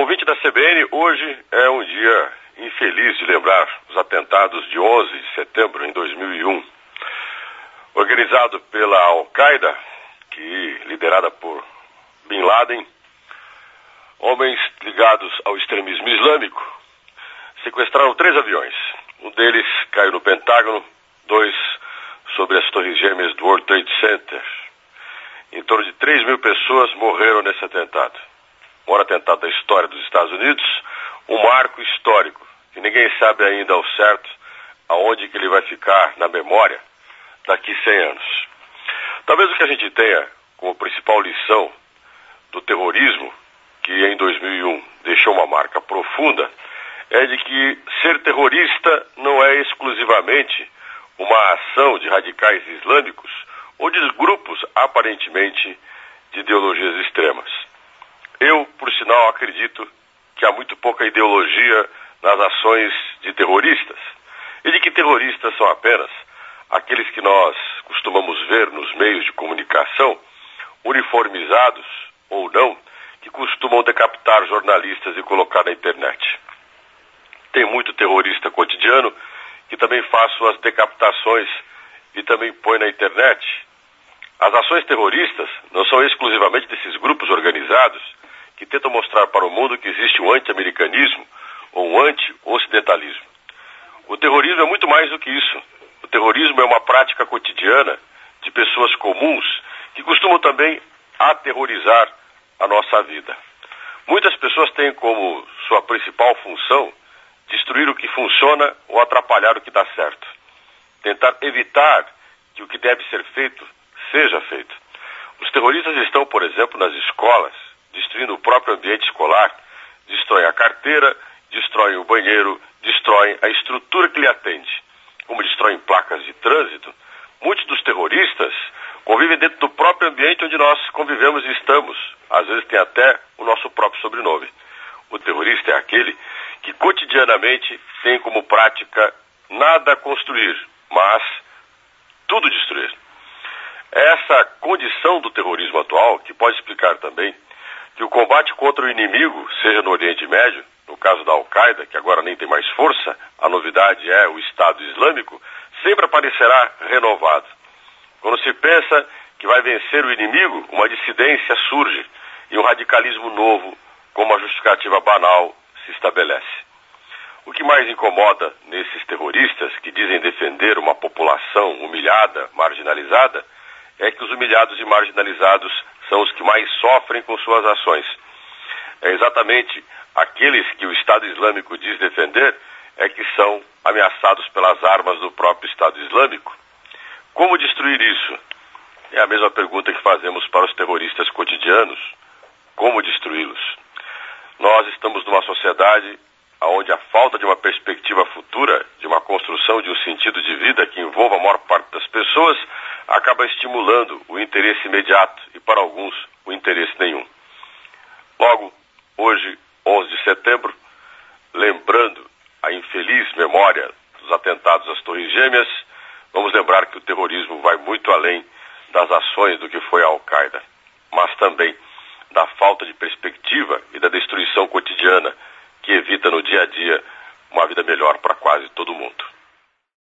Ouvinte da CBN, hoje é um dia infeliz de lembrar os atentados de 11 de setembro de 2001. Organizado pela Al-Qaeda, liderada por Bin Laden, homens ligados ao extremismo islâmico sequestraram 3 aviões. Um deles caiu no Pentágono, 2 sobre as torres gêmeas do World Trade Center. Em torno de 3.000 pessoas morreram nesse atentado. O maior atentado da história dos Estados Unidos, um marco histórico, que ninguém sabe ainda ao certo aonde que ele vai ficar na memória daqui 100 anos. Talvez o que a gente tenha como principal lição do terrorismo, que em 2001 deixou uma marca profunda, é de que ser terrorista não é exclusivamente uma ação de radicais islâmicos ou de grupos aparentemente de ideologias extremas. Eu, por sinal, acredito que há muito pouca ideologia nas ações de terroristas e de que terroristas são apenas aqueles que nós costumamos ver nos meios de comunicação, uniformizados ou não, que costumam decapitar jornalistas e colocar na internet. Tem muito terrorista cotidiano que também faz suas decapitações e também põe na internet. As ações terroristas não são exclusivamente desses grupos organizados que tentam mostrar para o mundo que existe um anti-americanismo ou um anti-ocidentalismo. O terrorismo é muito mais do que isso. O terrorismo é uma prática cotidiana de pessoas comuns que costumam também aterrorizar a nossa vida. Muitas pessoas têm como sua principal função destruir o que funciona ou atrapalhar o que dá certo. Tentar evitar que o que deve ser feito seja feito. Os terroristas estão, por exemplo, nas escolas, destruindo o próprio ambiente escolar, destroem a carteira, destroem o banheiro, destroem a estrutura que lhe atende. Como destroem placas de trânsito, muitos dos terroristas convivem dentro do próprio ambiente onde nós convivemos e estamos. Às vezes tem até o nosso próprio sobrenome. O terrorista é aquele que cotidianamente tem como prática nada construir, mas tudo destruir. Essa condição do terrorismo atual, que pode explicar também que o combate contra o inimigo, seja no Oriente Médio, no caso da Al-Qaeda, que agora nem tem mais força, a novidade é o Estado Islâmico, sempre aparecerá renovado. Quando se pensa que vai vencer o inimigo, uma dissidência surge e um radicalismo novo, com uma justificativa banal, se estabelece. O que mais incomoda nesses terroristas que dizem defender uma população humilhada, marginalizada, é que os humilhados e marginalizados são os que mais sofrem com suas ações. É exatamente aqueles que o Estado Islâmico diz defender é que são ameaçados pelas armas do próprio Estado Islâmico. Como destruir isso? É a mesma pergunta que fazemos para os terroristas cotidianos. Como destruí-los? Nós estamos numa sociedade onde a falta de uma perspectiva futura, de uma construção de um sentido de vida que envolva a maior parte das pessoas, acaba estimulando o interesse imediato e, para alguns, o interesse nenhum. Logo, hoje, 11 de setembro, lembrando a infeliz memória dos atentados às Torres Gêmeas, vamos lembrar que o terrorismo vai muito além das ações do que foi a Al-Qaeda, mas também da falta de perspectiva e da destruição cotidiana que evita no dia a dia uma vida melhor para quase todo mundo.